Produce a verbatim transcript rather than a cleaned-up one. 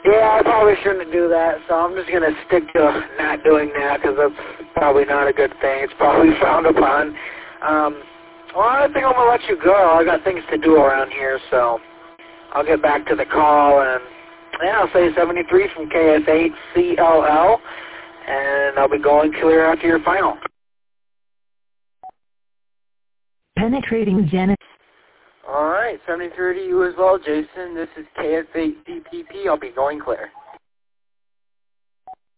Yeah, I probably shouldn't do that, so I'm just going to stick to not doing that because that's probably not a good thing. It's probably frowned upon. Um, well, I think I'm going to let you go. I got things to do around here, so I'll get back to the call. And yeah, I'll say seventy-three from K S eight C L L, and I'll be going clear after your final. Penetrating Zenith. All right, seventy-three to you as well, Jason. This is K S eight C P P. I'll be going clear.